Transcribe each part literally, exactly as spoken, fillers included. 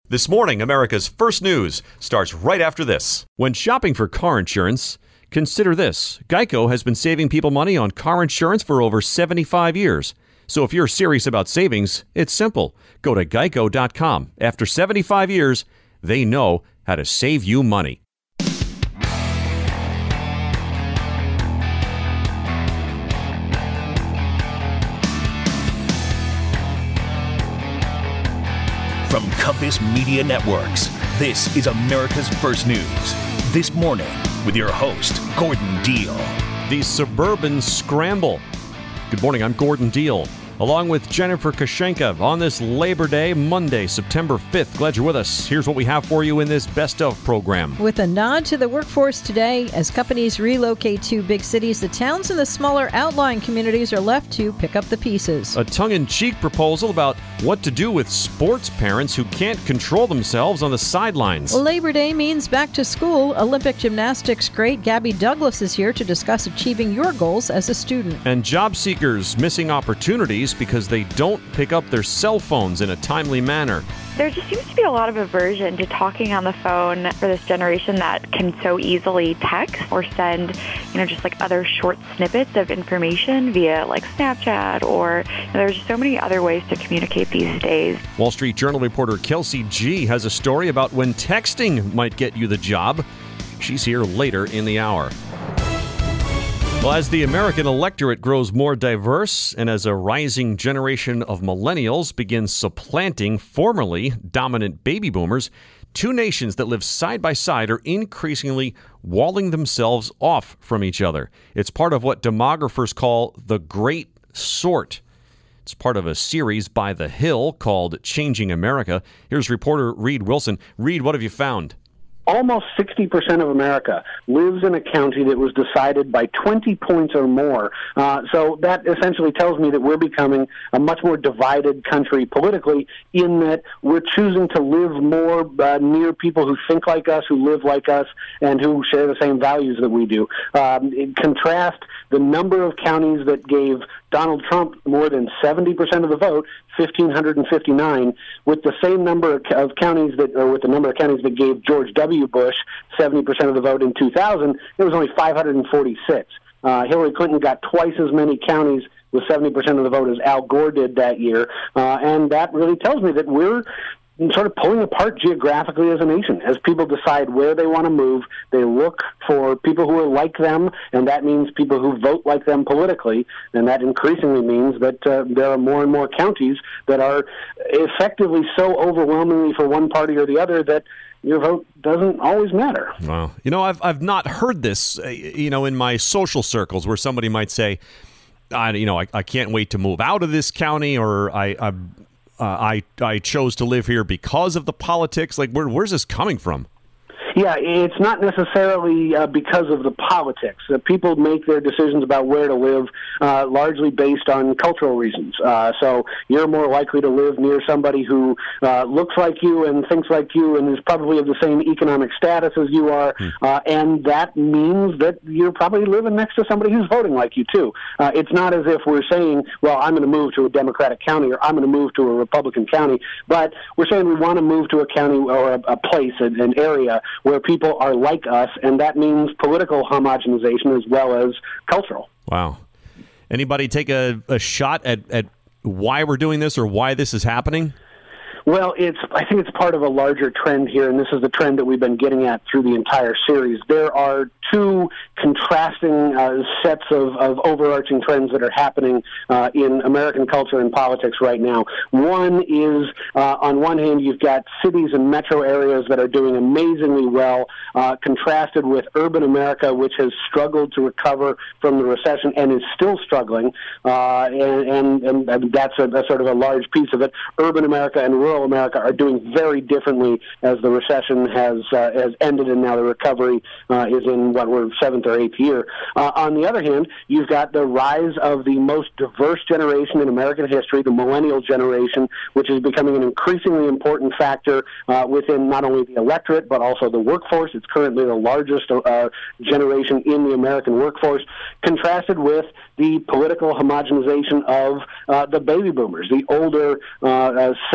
This morning, America's First News starts right after this. When shopping for car insurance, consider this. Geico has been saving people money on car insurance for over seventy-five years. So if you're serious about savings, it's simple. Go to geico dot com. After seventy-five years, they know how to save you money. From Compass Media Networks, this is America's First News. This morning, with your host, Gordon Deal. The Suburban Scramble. Good morning, I'm Gordon Deal, along with Jennifer Kashenka on this Labor Day, Monday, September fifth. Glad you're with us. Here's what we have for you in this Best Of program. With a nod to the workforce today, as companies relocate to big cities, the towns and the smaller outlying communities are left to pick up the pieces. A tongue-in-cheek proposal about what to do with sports parents who can't control themselves on the sidelines. Labor Day means back to school. Olympic gymnastics great Gabby Douglas is here to discuss achieving your goals as a student. And job seekers missing opportunities because they don't pick up their cell phones in a timely manner. There just seems to be a lot of aversion to talking on the phone for this generation that can so easily text or send, you know, just like other short snippets of information via like Snapchat, or you know, there's just so many other ways to communicate these days. Wall Street Journal reporter Kelsey G has a story about when texting might get you the job. She's here later in the hour. Well, as the American electorate grows more diverse and as a rising generation of millennials begins supplanting formerly dominant baby boomers, two nations that live side by side are increasingly walling themselves off from each other. It's part of what demographers call the Great Sort. It's part of a series by The Hill called Changing America. Here's reporter Reed Wilson. Reed, what have you found? Almost sixty percent of America lives in a county that was decided by twenty points or more. Uh, so that essentially tells me that we're becoming a much more divided country politically, in that we're choosing to live more uh, near people who think like us, who live like us, and who share the same values that we do. Um, in contrast, the number of counties that gave Donald Trump more than seventy percent of the vote, one thousand five hundred fifty-nine, with the same number of counties that, or with the number of counties that gave George W. Bush seventy percent of the vote in two thousand, it was only five hundred forty-six. Uh, Hillary Clinton got twice as many counties with seventy percent of the vote as Al Gore did that year, uh, and that really tells me that we're sort of pulling apart geographically as a nation. As people decide where they want to move, they look for people who are like them, and that means people who vote like them politically, and that increasingly means that uh, there are more and more counties that are effectively so overwhelmingly for one party or the other that your vote doesn't always matter. Wow. You know, I've I've not heard this, uh, you know, in my social circles where somebody might say, I, you know, I, I can't wait to move out of this county, or I, I Uh, I I chose to live here because of the politics. Like, where where's this coming from? Yeah, it's not necessarily uh, because of the politics. Uh, people make their decisions about where to live uh, largely based on cultural reasons. Uh, so you're more likely to live near somebody who uh, looks like you and thinks like you and is probably of the same economic status as you are, hmm. uh, and that means that you're probably living next to somebody who's voting like you too. Uh, it's not as if we're saying, well, I'm going to move to a Democratic county or I'm going to move to a Republican county, but we're saying we want to move to a county or a, a place, an, an area where people are like us, and that means political homogenization as well as cultural. Wow. Anybody take a, a shot at, at why we're doing this or why this is happening? Well, it's. I think it's part of a larger trend here, and this is the trend that we've been getting at through the entire series. There are two contrasting uh, sets of, of overarching trends that are happening uh, in American culture and politics right now. One is, uh, on one hand, you've got cities and metro areas that are doing amazingly well, uh, contrasted with urban America, which has struggled to recover from the recession and is still struggling, uh, and, and, and that's a, a sort of a large piece of it. Urban America and rural America are doing very differently as the recession has uh, has ended, and now the recovery uh, is in what we're seventh or eighth year. Uh, on the other hand, you've got the rise of the most diverse generation in American history, the millennial generation, which is becoming an increasingly important factor uh, within not only the electorate but also the workforce. It's currently the largest uh, generation in the American workforce, contrasted with the political homogenization of uh, the baby boomers, the older uh, uh, sets who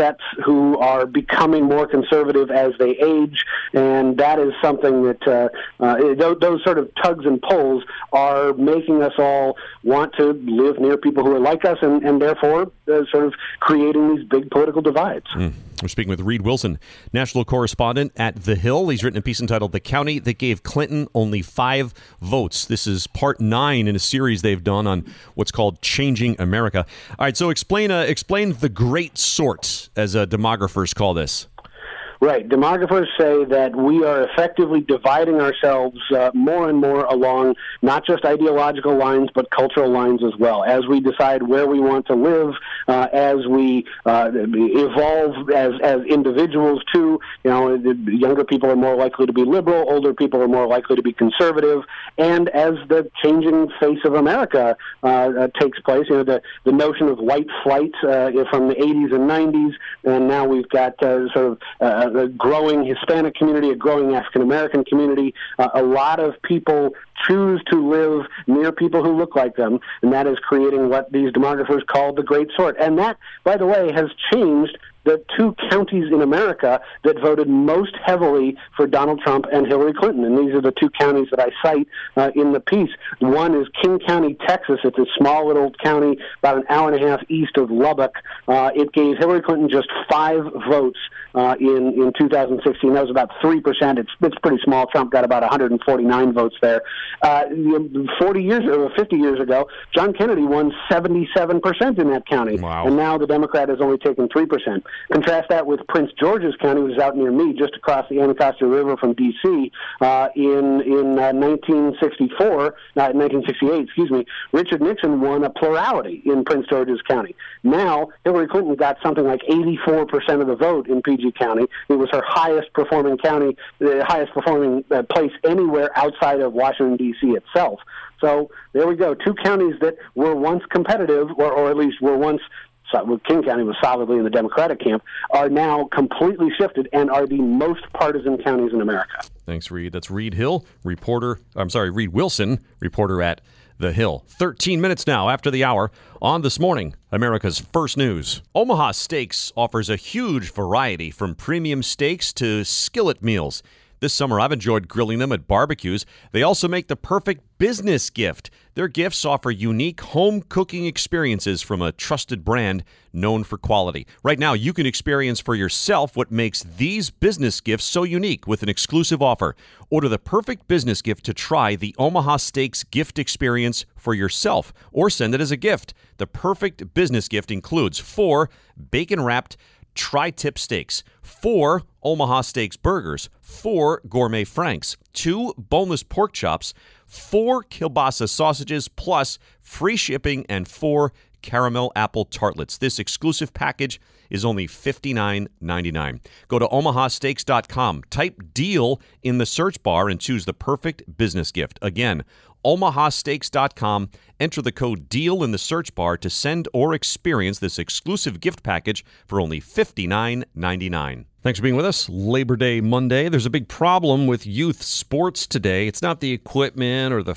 who are becoming more conservative as they age, and that is something that uh, uh, those, those sort of tugs and pulls are making us all want to live near people who are like us, and, and therefore uh, sort of creating these big political divides. Mm. We're speaking with Reed Wilson, national correspondent at The Hill. He's written a piece entitled "The County That Gave Clinton Only Five Votes." This is part nine in a series they've done on what's called Changing America. All right, so explain uh, explain the great sort, as uh, demographers call this. Right. Demographers say that we are effectively dividing ourselves uh, more and more along not just ideological lines, but cultural lines as well. As we decide where we want to live, uh, as we uh, evolve as as individuals too, you know, younger people are more likely to be liberal, older people are more likely to be conservative, and as the changing face of America uh, uh, takes place, you know, the, the notion of white flight uh, from the eighties and nineties, and now we've got uh, sort of uh, a growing Hispanic community, a growing African-American community. Uh, a lot of people choose to live near people who look like them, and that is creating what these demographers call the great sort. And that, by the way, has changed the two counties in America that voted most heavily for Donald Trump and Hillary Clinton. And these are the two counties that I cite uh, in the piece. One is King County, Texas. It's a small little county about an hour and a half east of Lubbock. Uh, it gave Hillary Clinton just five votes uh, in, in two thousand sixteen. That was about three percent. It's, it's pretty small. Trump got about one hundred forty-nine votes there. Uh, forty years or fifty years ago, John Kennedy won seventy-seven percent in that county. Wow. And now the Democrat has only taken three percent. Contrast that with Prince George's County, which is out near me, just across the Anacostia River from D C Uh, in in uh, nineteen sixty-four, not nineteen sixty-eight, excuse me. Richard Nixon won a plurality in Prince George's County. Now Hillary Clinton got something like eighty-four percent of the vote in P G County. It was her highest performing county, the highest performing uh, place anywhere outside of Washington D C itself. So there we go. Two counties that were once competitive, or, or at least were once. King County was solidly in the Democratic camp, are now completely shifted and are the most partisan counties in America. Thanks, Reed. That's Reed Hill, reporter. I'm sorry, Reed Wilson, reporter at The Hill. thirteen minutes now after the hour on This Morning, America's First News. Omaha Steaks offers a huge variety from premium steaks to skillet meals. This summer, I've enjoyed grilling them at barbecues. They also make the perfect business gift. Their gifts offer unique home cooking experiences from a trusted brand known for quality. Right now, you can experience for yourself what makes these business gifts so unique with an exclusive offer. Order the perfect business gift to try the Omaha Steaks gift experience for yourself, or send it as a gift. The perfect business gift includes four bacon-wrapped tri-tip steaks, four Omaha Steaks burgers, four gourmet franks, two boneless pork chops, four kielbasa sausages, plus free shipping and four caramel apple tartlets. This exclusive package is only fifty-nine ninety-nine. Go to omaha steaks dot com, type deal in the search bar, and choose the perfect business gift. Again, omaha steaks dot com. Enter the code DEAL in the search bar to send or experience this exclusive gift package for only fifty-nine ninety-nine. Thanks for being with us. Labor Day Monday. There's a big problem with youth sports today. It's not the equipment or the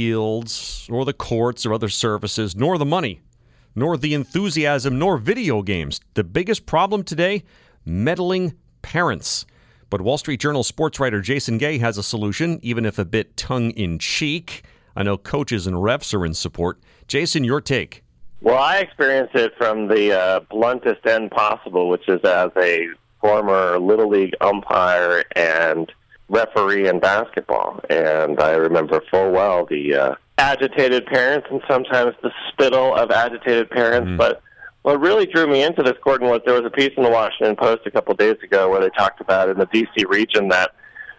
fields or the courts or other services, nor the money, nor the enthusiasm, nor video games. The biggest problem today, meddling parents. But Wall Street Journal sports writer Jason Gay has a solution, even if a bit tongue-in-cheek. I know coaches and refs are in support. Jason, your take. Well, I experienced it from the uh, bluntest end possible, which is as a former Little League umpire and referee in basketball. And I remember full well the uh, agitated parents and sometimes the spittle of agitated parents. Mm. But what really drew me into this, Gordon, was there was a piece in the Washington Post a couple of days ago where they talked about in the D C region that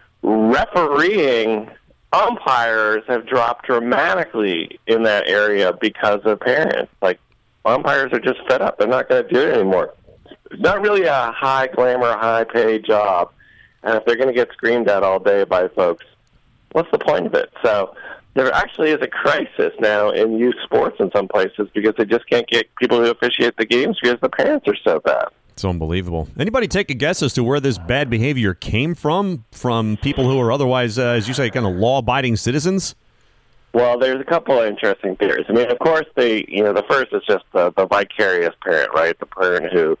refereeing umpires have dropped dramatically in that area because of parents. Like, umpires are just fed up. They're not going to do it anymore. It's not really a high glamour, high paid job. And if they're going to get screamed at all day by folks, what's the point of it? So there actually is a crisis now in youth sports in some places because they just can't get people to officiate the games because the parents are so bad. It's unbelievable. Anybody take a guess as to where this bad behavior came from, from people who are otherwise, uh, as you say, kind of law-abiding citizens? Well, there's a couple of interesting theories. I mean, of course, the you know the first is just the, the vicarious parent, right? The parent who,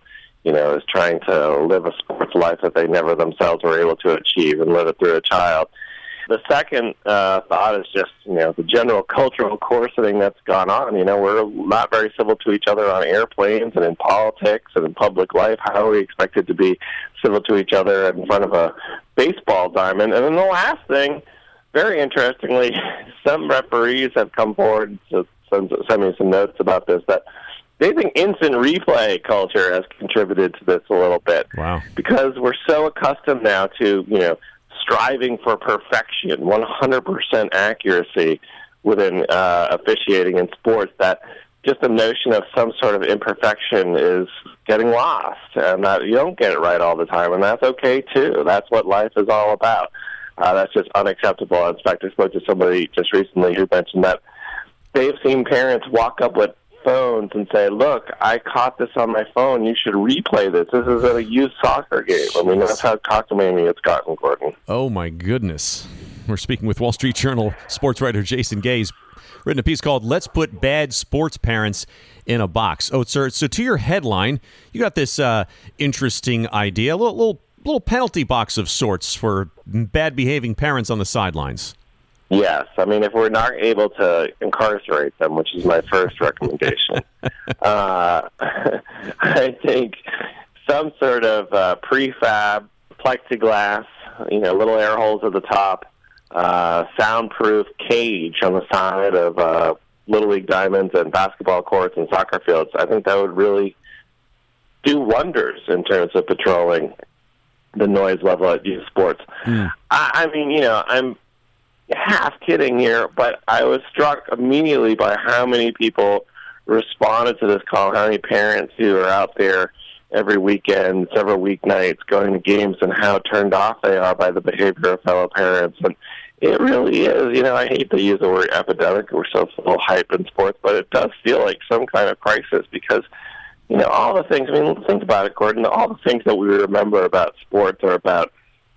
you know, is trying to live a sports life that they never themselves were able to achieve and live it through a child. The second uh, thought is just, you know, the general cultural coarsening that's gone on. You know, we're not very civil to each other on airplanes and in politics and in public life. How are we expected to be civil to each other in front of a baseball diamond? And then the last thing, very interestingly, some referees have come forward to send, send me some notes about this, that they think instant replay culture has contributed to this a little bit. Wow. Because we're so accustomed now to, you know, striving for perfection, one hundred percent accuracy within uh, officiating in sports, that just the notion of some sort of imperfection is getting lost, and that you don't get it right all the time, and that's okay too. That's what life is all about. Uh, that's just unacceptable. In fact, I spoke to somebody just recently who mentioned that they've seen parents walk up with phones and say, look, I caught this on my phone. You should replay this. This is at a youth soccer game. I mean, that's how cockamamie it's gotten, Gordon. Oh, my goodness. We're speaking with Wall Street Journal sports writer Jason Gay. He's written a piece called Let's Put Bad Sports Parents in a Box. Oh, sir, so to your headline, you got this uh, interesting idea, a little, little, little penalty box of sorts for bad-behaving parents on the sidelines. Yes. I mean, if we're not able to incarcerate them, which is my first recommendation, uh, I think some sort of uh, prefab, plexiglass, you know, little air holes at the top, uh, soundproof cage on the side of uh, Little League diamonds and basketball courts and soccer fields, I think that would really do wonders in terms of patrolling the noise level at youth sports. Mm. I, I mean, you know, I'm half kidding here, but I was struck immediately by how many people responded to this call, how many parents who are out there every weekend, several weeknights, going to games, and how turned off they are by the behavior of fellow parents. And it really is, you know, I hate to use the word epidemic. We're so full of hype in sports, but it does feel like some kind of crisis because, you know, all the things, I mean, think about it, Gordon, all the things that we remember about sports are about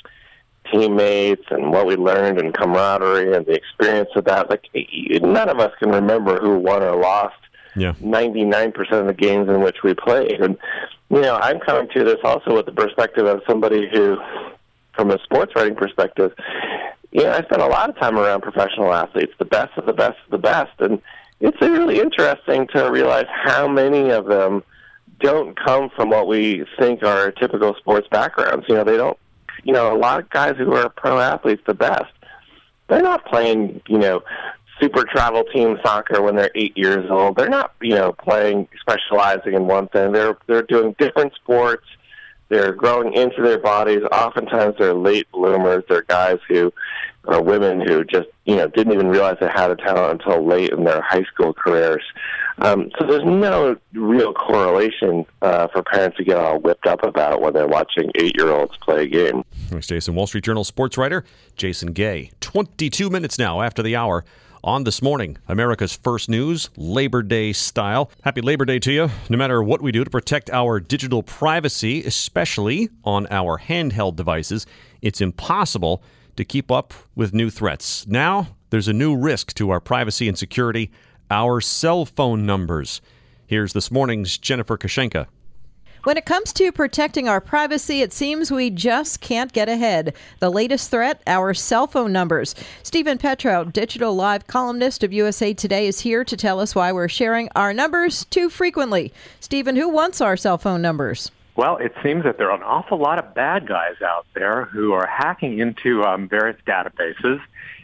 teammates and what we learned and camaraderie and the experience of that. Like, none of us can remember who won or lost yeah. ninety-nine percent of the games in which we played. And, you know, I'm coming to this also with the perspective of somebody who, from a sports writing perspective, you know, I spent a lot of time around professional athletes, the best of the best of the best. And it's really interesting to realize how many of them don't come from what we think are typical sports backgrounds. You know, they don't, you know, a lot of guys who are pro athletes, the best, they're not playing, you know, super travel team soccer when they're eight years old. They're not, you know, playing, specializing in one thing. They're they're doing different sports. They're growing into their bodies. Oftentimes they're late bloomers. They're guys who are women who just, you know, didn't even realize they had a talent until late in their high school careers. Um, so there's no real correlation uh, for parents to get all whipped up about when they're watching eight-year-olds play a game. Thanks, Jason. Wall Street Journal sports writer Jason Gay. twenty-two minutes now after the hour on This Morning, America's First News, Labor Day style. Happy Labor Day to you. No matter what we do to protect our digital privacy, especially on our handheld devices, it's impossible to keep up with new threats. Now, there's a new risk to our privacy and security, our cell phone numbers. Here's This Morning's Jennifer Kashenka. When it comes to protecting our privacy, it seems we just can't get ahead. The latest threat, our cell phone numbers. Stephen Petro, digital live columnist of U S A Today, is here to tell us why we're sharing our numbers too frequently. Stephen, who wants our cell phone numbers? Well, it seems that there are an awful lot of bad guys out there who are hacking into um, various databases,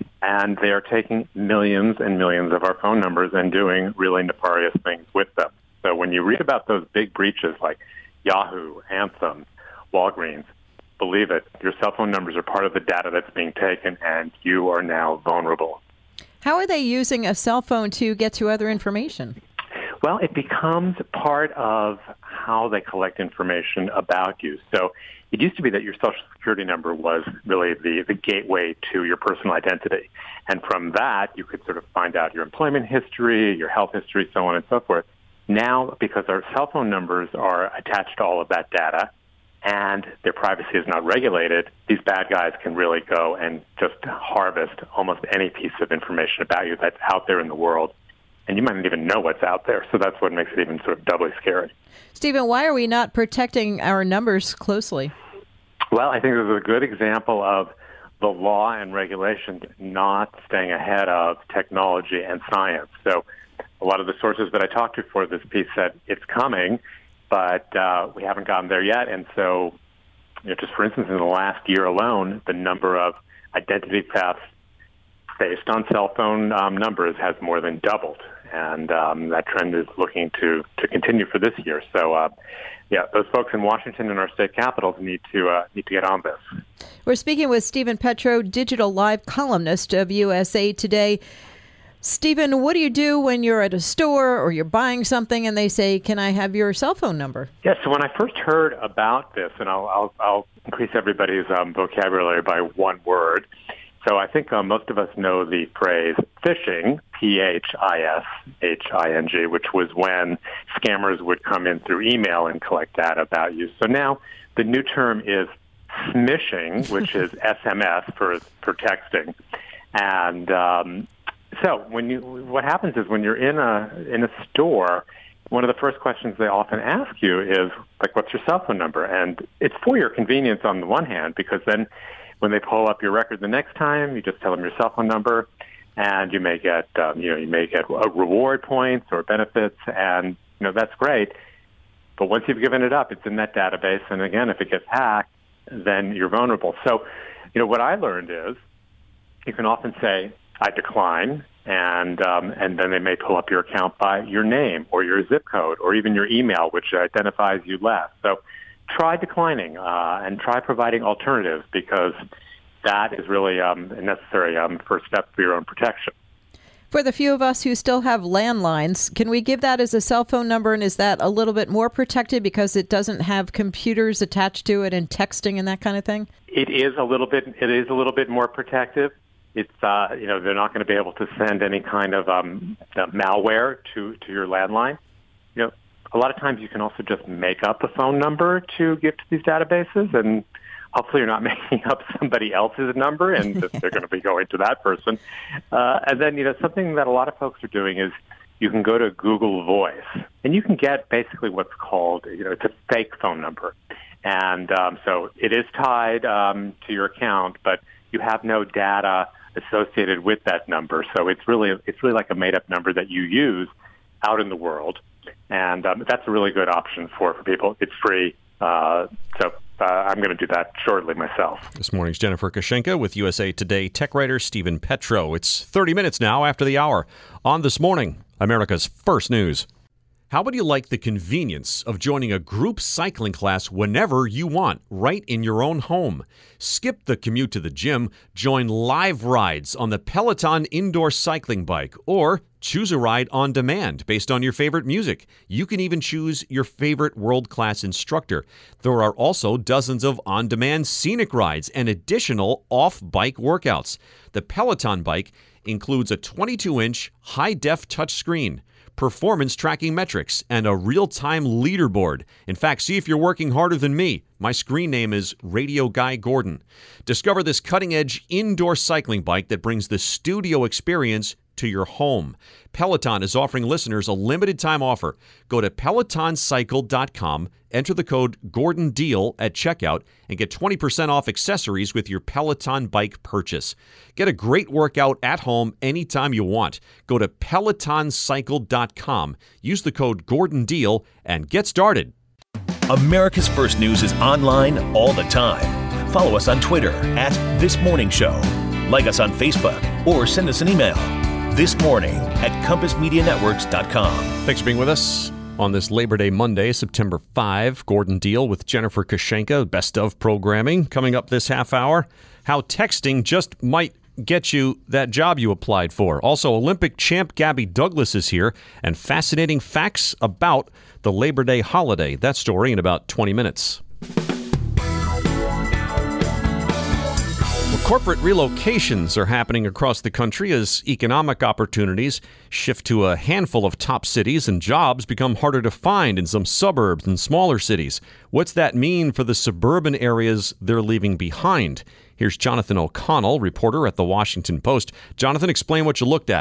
and they are taking millions and millions of our phone numbers and doing really nefarious things with them. So when you read about those big breaches like Yahoo, Anthem, Walgreens, believe it, your cell phone numbers are part of the data that's being taken, and you are now vulnerable. How are they using a cell phone to get to other information? Well, it becomes part of how they collect information about you. So it used to be that your Social Security number was really the, the gateway to your personal identity. And from that, you could sort of find out your employment history, your health history, so on and so forth. Now, because our cell phone numbers are attached to all of that data and their privacy is not regulated, these bad guys can really go and just harvest almost any piece of information about you that's out there in the world. and you might not even know what's out there. So that's what makes it even sort of doubly scary. Stephen, why are we not protecting our numbers closely? Well, I think this is a good example of the law and regulations not staying ahead of technology and science. So a lot of the sources that I talked to for this piece said it's coming, but uh, we haven't gotten there yet. And so, you know, just for instance, in the last year alone, the number of identity thefts based on cell phone um, numbers has more than doubled. And um, that trend is looking to, to continue for this year. So, uh, yeah, those folks in Washington and our state capitals need to uh, need to get on this. We're speaking with Stephen Petro, Digital Live columnist of U S A Today. Stephen, what do you do when you're at a store or you're buying something and they say, "Can I have your cell phone number?" Yes. Yeah, so when I first heard about this, and I'll I'll, I'll increase everybody's um, vocabulary by one word. So I think uh, most of us know the phrase phishing, P H I S H I N G, which was when scammers would come in through email and collect data about you. So now the new term is smishing, which is S M S for for texting. And um, so when you, what happens is when you're in a in a store, one of the first questions they often ask you is, like, what's your cell phone number? And it's for your convenience on the one hand, because then when they pull up your record the next time, you just tell them your cell phone number, and you may get, um, you know, you may get a reward points or benefits, and you know that's great. But once you've given it up, it's in that database, and again, if it gets hacked, then you're vulnerable. So, you know, what I learned is you can often say, "I decline," and um, and then they may pull up your account by your name or your zip code or even your email, which identifies you less. So try declining uh, and try providing alternatives, because that is really um, a necessary um, first step for your own protection. For the few of us who still have landlines, can we give that as a cell phone number, and is that a little bit more protected because it doesn't have computers attached to it and texting and that kind of thing? It is a little bit. It is a little bit more protective. It's uh, you know they're not going to be able to send any kind of um, malware to to your landline. You know, a lot of times you can also just make up a phone number to give to these databases, and hopefully you're not making up somebody else's number and just they're going to be going to that person. Uh, and then, you know, something that a lot of folks are doing is you can go to Google Voice, and you can get basically what's called, you know, it's a fake phone number. And um, so it is tied um, to your account, but you have no data associated with that number. So it's really, it's really like a made-up number that you use out in the world. And um, that's a really good option for, for people. It's free. Uh, so uh, I'm going to do that shortly myself. This morning's Jennifer Kashenka with U S A Today tech writer Stephen Petro. It's thirty minutes now after the hour on This Morning, America's First News. How would you like the convenience of joining a group cycling class whenever you want, right in your own home? Skip the commute to the gym, join live rides on the Peloton indoor cycling bike, or choose a ride on demand based on your favorite music. You can even choose your favorite world-class instructor. There are also dozens of on-demand scenic rides and additional off-bike workouts. The Peloton bike includes a twenty-two inch high-def touchscreen, performance tracking metrics, and a real-time leaderboard. In fact, see if you're working harder than me. My screen name is Radio Guy Gordon. Discover this cutting-edge indoor cycling bike that brings the studio experience to your home. Peloton is offering listeners a limited time offer. Go to peloton cycle dot com, enter the code Gordon Deal at checkout, and get twenty percent off accessories with your Peloton bike purchase. Get a great workout at home anytime you want. Go to peloton cycle dot com, use the code Gordon Deal, and get started. America's First News is online all the time. Follow us on Twitter at This Morning Show. Like us on Facebook or send us an email. This Morning at compass media networks dot com. Thanks for being with us on this Labor Day Monday, September fifth. Gordon Deal with Jennifer Kashenka, best of programming. Coming up this half hour, how texting just might get you that job you applied for. Also, Olympic champ Gabby Douglas is here, and fascinating facts about the Labor Day holiday. That story in about twenty minutes. Corporate relocations are happening across the country as economic opportunities shift to a handful of top cities and jobs become harder to find in some suburbs and smaller cities. What's that mean for the suburban areas they're leaving behind? Here's Jonathan O'Connell, reporter at The Washington Post. Jonathan, explain what you looked at.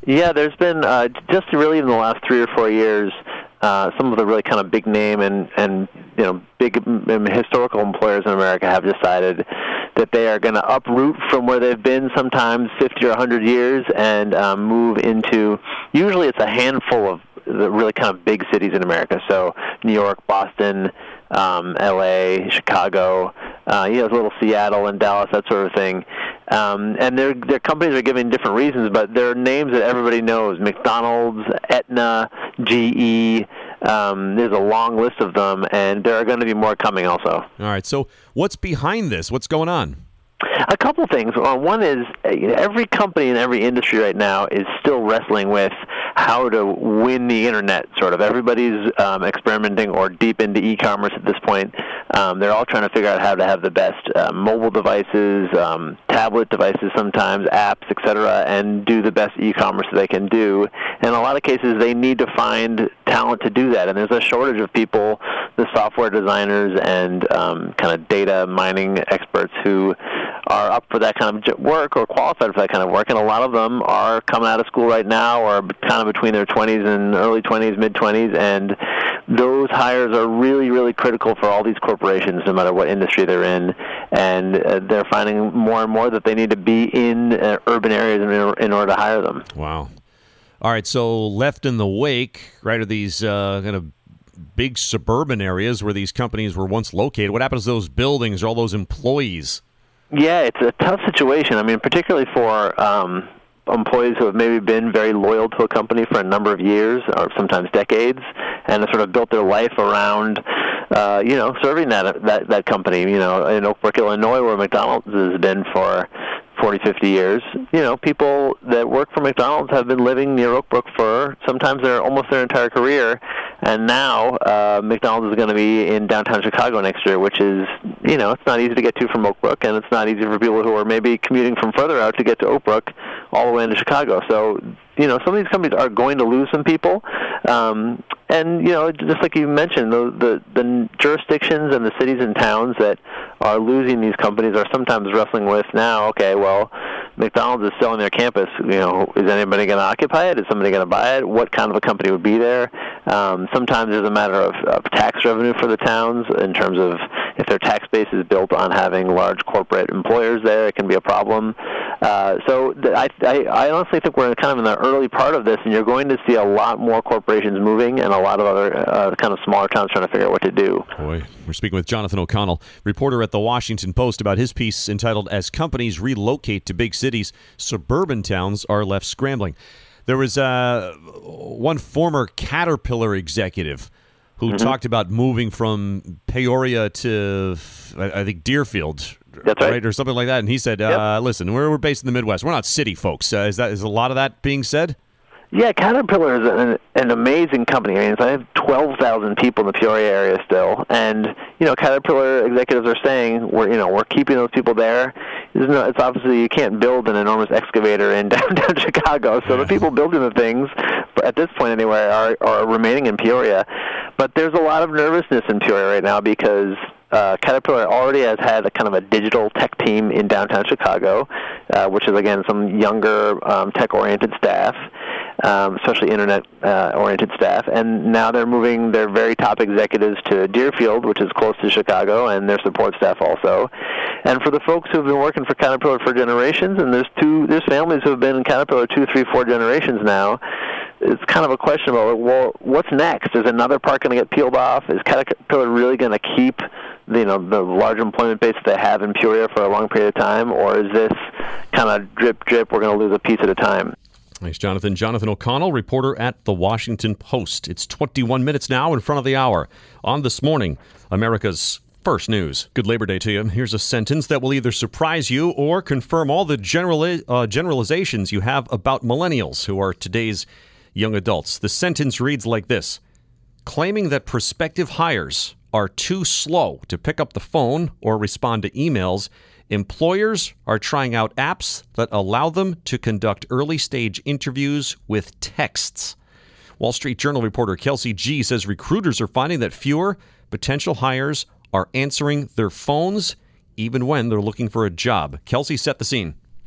Yeah, there's been uh, just really in the last three or four years, uh, some of the really kind of big name and, and you know big um, historical employers in America have decided that they are going to uproot from where they've been sometimes fifty or one hundred years and um, move into, usually it's a handful of the really kind of big cities in America. So New York, Boston, um, L A, Chicago, uh, you know, little Seattle and Dallas, that sort of thing. Um, and their their companies are giving different reasons, but they're names that everybody knows: McDonald's, Aetna, G E. Um, there's a long list of them, and there are going to be more coming also. All right. So what's behind this? What's going on? A couple things. Uh, one is uh, every company in every industry right now is still wrestling with how to win the internet, sort of. Everybody's um, experimenting or deep into e-commerce at this point. Um, they're all trying to figure out how to have the best uh, mobile devices, um, tablet devices sometimes, apps, et cetera, and do the best e-commerce they can do. And in a lot of cases, they need to find talent to do that. And there's a shortage of people, the software designers and um, kind of data mining experts who are up for that kind of work or qualified for that kind of work, and a lot of them are coming out of school right now or kind of between their twenties and early twenties, mid-twenties, and those hires are really, really critical for all these corporations, no matter what industry they're in, and uh, they're finding more and more that they need to be in uh, urban areas in, in order to hire them. Wow. All right, so left in the wake, right, are these uh, kind of big suburban areas where these companies were once located. What happens to those buildings or all those employees? Yeah, it's a tough situation. I mean, particularly for um, employees who have maybe been very loyal to a company for a number of years or sometimes decades and have sort of built their life around, uh, you know, serving that, that that company. You know, in Oak Brook, Illinois, where McDonald's has been for forty, fifty years, you know, people that work for McDonald's have been living near Oak Brook for sometimes their almost their entire career. And now uh, McDonald's is going to be in downtown Chicago next year, which is, you know, it's not easy to get to from Oak Brook, and it's not easy for people who are maybe commuting from further out to get to Oak Brook all the way into Chicago. So, you know, some of these companies are going to lose some people. Um, and, you know, just like you mentioned, the, the, the jurisdictions and the cities and towns that are losing these companies are sometimes wrestling with now, okay, well, McDonald's is selling their campus. You know, is anybody going to occupy it? Is somebody going to buy it? What kind of a company would be there? Um, sometimes there's a matter of, of tax revenue for the towns in terms of if their tax base is built on having large corporate employers there, it can be a problem. Uh, so th- I, I, I honestly think we're kind of in the early part of this, and you're going to see a lot more corporations moving and a lot of other uh, kind of smaller towns trying to figure out what to do. Boy, we're speaking with Jonathan O'Connell, reporter at The Washington Post, about his piece entitled, "As Companies Relocate to Big Cities, Suburban Towns Are Left Scrambling." There was uh, one former Caterpillar executive who mm-hmm. talked about moving from Peoria to, I, I think, Deerfield. That's right. right. Or something like that. And he said, uh, yep. listen, we're, we're based in the Midwest. We're not city folks. Uh, is that is a lot of that being said? Yeah, Caterpillar is an, an amazing company. I mean, I have twelve thousand people in the Peoria area still, and you know, Caterpillar executives are saying we're you know we're keeping those people there. It's, no, it's obviously you can't build an enormous excavator in downtown Chicago, so the people building the things at this point anyway are are remaining in Peoria. But there's a lot of nervousness in Peoria right now because Uh, Caterpillar already has had a kind of a digital tech team in downtown Chicago, uh, which is, again, some younger um, tech-oriented staff, um, especially internet-oriented uh, staff. And now they're moving their very top executives to Deerfield, which is close to Chicago, and their support staff also. And for the folks who have been working for Caterpillar for generations, and there's two, there's families who have been in Caterpillar two, three, four generations now, it's kind of a question about, well, what's next? Is another part going to get peeled off? Is Caterpillar really going to keep the, you know, the large employment base that they have in Peoria for a long period of time, or is this kind of drip, drip, we're going to lose a piece at a time? Thanks, Jonathan. Jonathan O'Connell, reporter at The Washington Post. It's twenty-one minutes now in front of the hour on This Morning, America's First News. Good Labor Day to you. Here's a sentence that will either surprise you or confirm all the general, uh, generalizations you have about millennials, who are today's young adults. The sentence reads like this: claiming that prospective hires are too slow to pick up the phone or respond to emails, employers are trying out apps that allow them to conduct early-stage interviews with texts. Wall Street Journal reporter Kelsey G says recruiters are finding that fewer potential hires are answering their phones even when they're looking for a job. Kelsey, set the scene.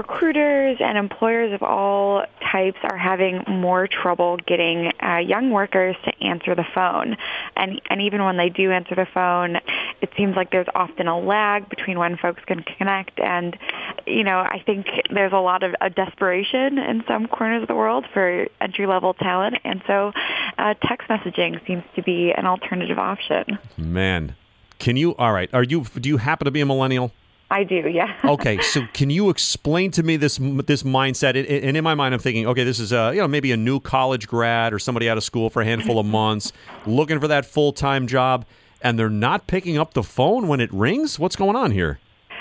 recruiters and employers of all types are having more trouble getting uh, young workers to answer the phone. And, and even when they do answer the phone, it seems like there's often a lag between when folks can connect. And, you know, I think there's a lot of a desperation in some corners of the world for entry-level talent. And so uh, text messaging seems to be an alternative option. Man, can you, all right, are you, do you happen to be a millennial? I do, yeah. Okay, so can you explain to me this this mindset? And in my mind, I'm thinking, okay, this is a, you know, maybe a new college grad or somebody out of school for a handful of months, looking for that full-time job, and they're not picking up the phone when it rings? What's going on here?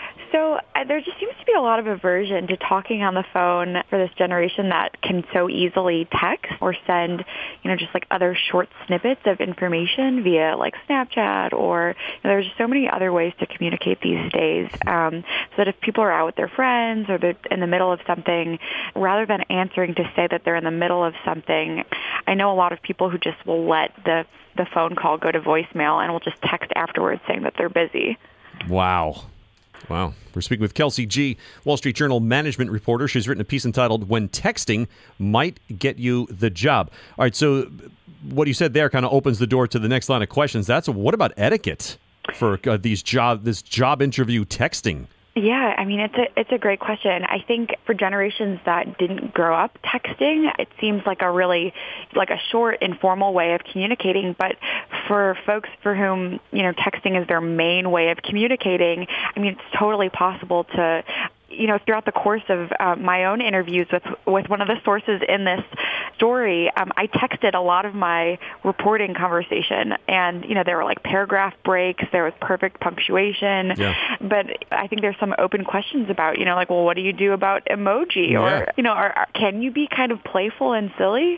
So uh, there just seems to be a lot of aversion to talking on the phone for this generation that can so easily text or send, you know, just like other short snippets of information via like Snapchat, or you know, there's so many other ways to communicate these days. Um, so that if people are out with their friends or they're in the middle of something, rather than answering to say that they're in the middle of something, I know a lot of people who just will let the the phone call go to voicemail and will just text afterwards saying that they're busy. Wow. Wow. We're speaking with Kelsey G, Wall Street Journal management reporter. She's written a piece entitled When Texting Might Get You the Job. All right, so what you said there kind of opens the door to the next line of questions. That's what about etiquette for uh, these job this job interview texting? Yeah, I mean, it's a it's a great question. I think for generations that didn't grow up texting, it seems like a really, like a short, informal way of communicating. But for folks for whom, you know, texting is their main way of communicating, I mean, it's totally possible to, you know, throughout the course of uh, my own interviews with with one of the sources in this story, um, I texted a lot of my reporting conversation, and you know, there were like paragraph breaks, there was perfect punctuation, yeah. But I think there's some open questions about, you know, like, well, what do you do about emoji, yeah. or you know, are, are, can you be kind of playful and silly?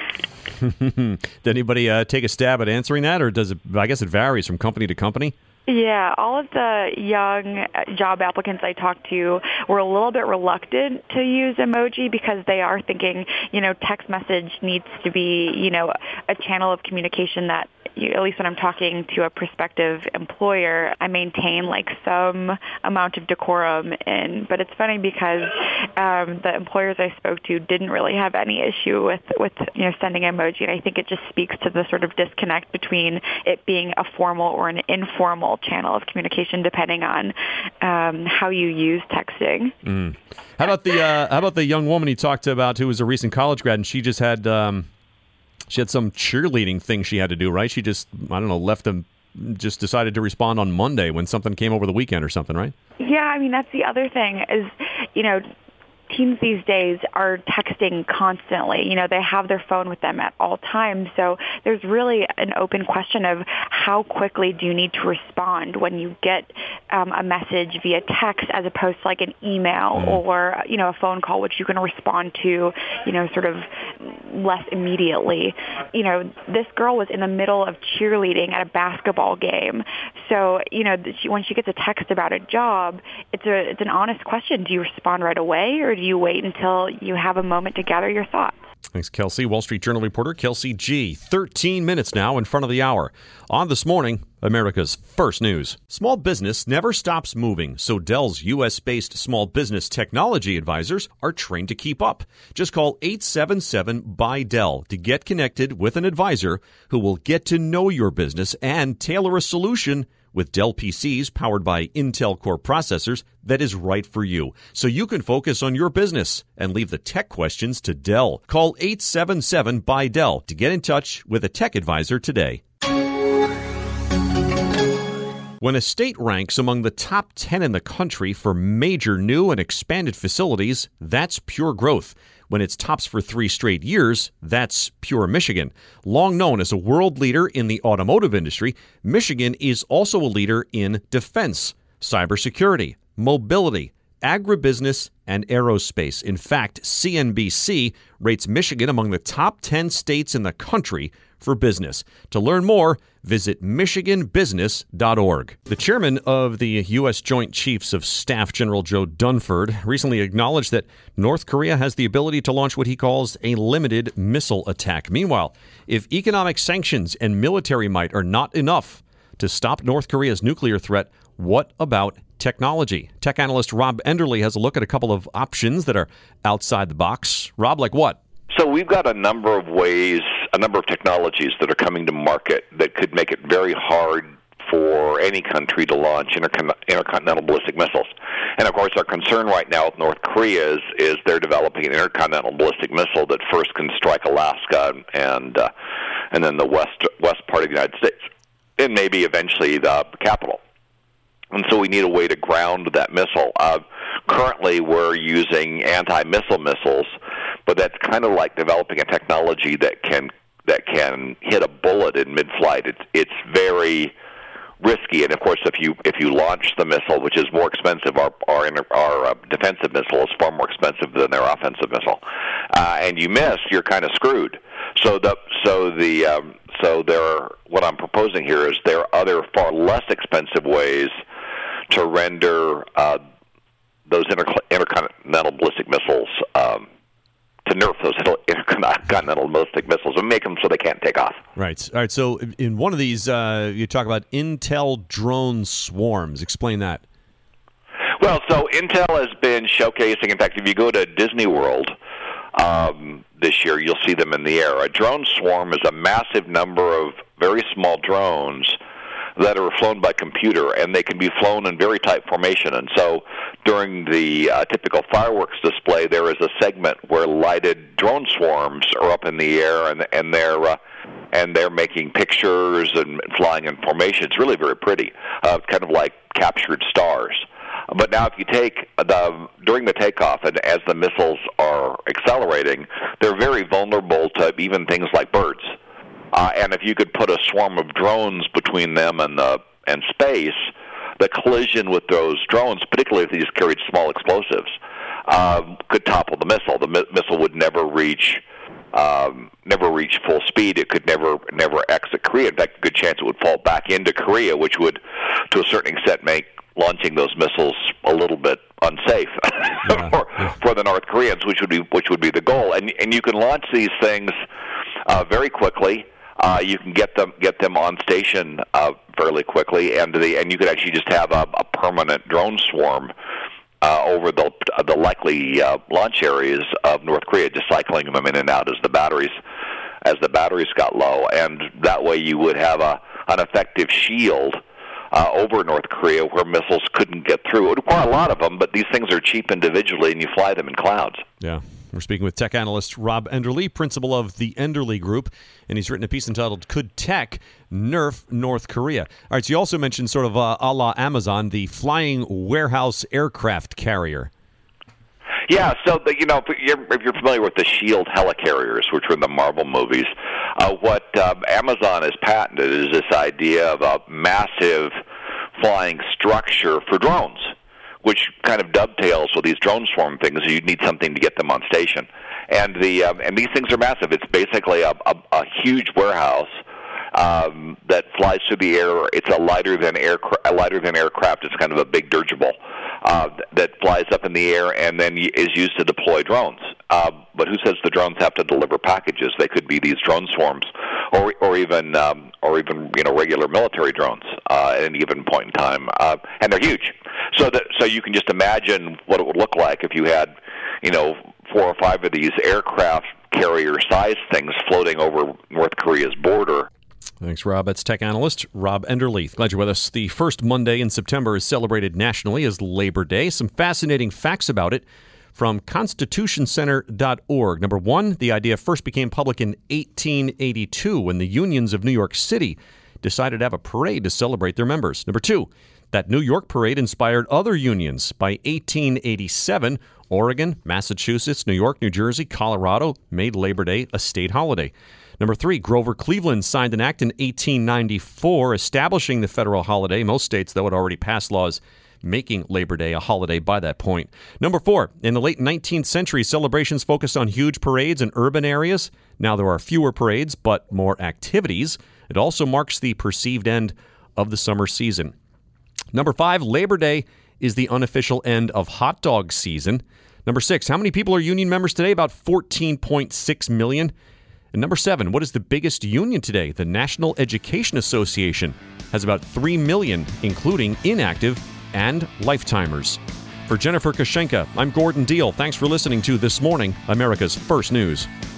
Did anybody uh, take a stab at answering that, or does it? I guess it varies from company to company. Yeah, all of the young job applicants I talked to were a little bit reluctant to use emoji because they are thinking, you know, text message needs to be, you know, a channel of communication that, you, at least when I'm talking to a prospective employer, I maintain like some amount of decorum in. But it's funny because um, the employers I spoke to didn't really have any issue with, with, you know, sending emoji. And I think it just speaks to the sort of disconnect between it being a formal or an informal channel of communication, depending on um, how you use texting. Mm. How about the uh, how about the young woman you talked about who was a recent college grad, and she just had um, she had some cheerleading thing she had to do, right? She just I don't know left them, just decided to respond on Monday when something came over the weekend or something, right? Yeah, I mean that's the other thing is, you know, teens these days are texting constantly. You know, they have their phone with them at all times. So there's really an open question of how quickly do you need to respond when you get um, a message via text as opposed to like an email mm. or, you know, a phone call, which you can respond to, you know, sort of less immediately. You know, this girl was in the middle of cheerleading at a basketball game. So, you know, she, when she gets a text about a job, it's a it's an honest question. Do you respond right away, or do you wait until you have a moment to gather your thoughts? Thanks, Kelsey. Wall Street Journal reporter Kelsey G. thirteen minutes now in front of the hour. On This Morning, America's first news. Small business never stops moving, so Dell's U S-based small business technology advisors are trained to keep up. Just call eight seven seven, B Y, D E L to get connected with an advisor who will get to know your business and tailor a solution with Dell P Cs powered by Intel Core processors that is right for you, so you can focus on your business and leave the tech questions to Dell. Call eight seven seven, B Y, D E L to get in touch with a tech advisor today. When a state ranks among the top ten in the country for major new and expanded facilities, that's pure growth. When it's tops for three straight years, that's pure Michigan. Long known as a world leader in the automotive industry, Michigan is also a leader in defense, cybersecurity, mobility, agribusiness, and aerospace. In fact, C N B C rates Michigan among the top ten states in the country for business. To learn more, visit michigan business dot org. The chairman of the U S Joint Chiefs of Staff, General Joe Dunford, recently acknowledged that North Korea has the ability to launch what he calls a limited missile attack. Meanwhile, if economic sanctions and military might are not enough to stop North Korea's nuclear threat, what about technology. Tech analyst Rob Enderle has a look at a couple of options that are outside the box. Rob, like what? So we've got a number of ways, a number of technologies that are coming to market that could make it very hard for any country to launch intercon- intercontinental ballistic missiles. And, of course, our concern right now with North Korea is, is they're developing an intercontinental ballistic missile that first can strike Alaska and uh, and then the west west part of the United States, and maybe eventually the capital. And so we need a way to ground that missile. Uh, currently, we're using anti-missile missiles, but that's kind of like developing a technology that can that can hit a bullet in mid-flight. It's it's very risky, and of course, if you if you launch the missile, which is more expensive, our our, our uh, defensive missile is far more expensive than their offensive missile, uh, and you miss, you're kind of screwed. So the so the um, so there are, what I'm proposing here is there are other far less expensive ways to render uh, those inter- intercontinental ballistic missiles. Um, to nerf those intercontinental ballistic missiles and make them so they can't take off. Right. All right. So in one of these, uh, you talk about Intel drone swarms. Explain that. Well, so Intel has been showcasing, in fact, if you go to Disney World um, this year, you'll see them in the air. A drone swarm is a massive number of very small drones that are flown by computer, and they can be flown in very tight formation. And so during the uh, typical fireworks display, there is a segment where lighted drone swarms are up in the air, and, and they're uh, and they're making pictures and flying in formation. It's really very pretty, uh, kind of like captured stars. But now if you take the, during the takeoff and as the missiles are accelerating, they're very vulnerable to even things like birds. Uh, and if you could put a swarm of drones between them and the and space, the collision with those drones, particularly if they just carried small explosives, uh, could topple the missile. The mi- missile would never reach um, never reach full speed. It could never never exit Korea. In fact, a good chance it would fall back into Korea, which would, to a certain extent, make launching those missiles a little bit unsafe yeah, for, yeah. for the North Koreans, which would be which would be the goal. And and you can launch these things uh, very quickly. Uh, you can get them get them on station uh, fairly quickly, and the and you could actually just have a, a permanent drone swarm uh, over the the likely uh, launch areas of North Korea, just cycling them in and out as the batteries as the batteries got low, and that way you would have a an effective shield uh, over North Korea where missiles couldn't get through. It would require a lot of them, but these things are cheap individually, and you fly them in clouds. Yeah. We're speaking with tech analyst Rob Enderle, principal of the Enderle Group, and he's written a piece entitled "Could Tech Nerf North Korea?" All right, so you also mentioned sort of uh, a la Amazon, the flying warehouse aircraft carrier. Yeah, so the, you know, if you're, if you're familiar with the Shield helicarriers, which were in the Marvel movies, uh, what uh, Amazon has patented is this idea of a massive flying structure for drones, which kind of dovetails with these drone swarm things. You need something to get them on station, and the um, and these things are massive. It's basically a, a, a huge warehouse um, that flies through the air. It's a lighter than air a lighter than aircraft. It's kind of a big dirigible uh, that flies up in the air and then is used to deploy drones. Uh, but who says the drones have to deliver packages? They could be these drone swarms, or or even um, or even you know regular military drones uh, at any given point in time, uh, and they're huge. So that so you can just imagine what it would look like if you had, you know, four or five of these aircraft carrier-sized things floating over North Korea's border. Thanks, Rob. That's tech analyst Rob Enderle. Glad you're with us. The first Monday in September is celebrated nationally as Labor Day. Some fascinating facts about it from constitution center dot org. Number one, the idea first became public in eighteen eighty-two when the unions of New York City decided to have a parade to celebrate their members. Number two, that New York parade inspired other unions. By eighteen eighty-seven, Oregon, Massachusetts, New York, New Jersey, Colorado made Labor Day a state holiday. Number three, Grover Cleveland signed an act in eighteen ninety-four establishing the federal holiday. Most states, though, had already passed laws making Labor Day a holiday by that point. Number four, in the late nineteenth century, celebrations focused on huge parades in urban areas. Now there are fewer parades, but more activities. It also marks the perceived end of the summer season. Number five, Labor Day is the unofficial end of hot dog season. Number six, how many people are union members today? About fourteen point six million. And number seven, what is the biggest union today? The National Education Association has about three million, including inactive and lifetimers. For Jennifer Kashenka, I'm Gordon Deal. Thanks for listening to This Morning, America's First News.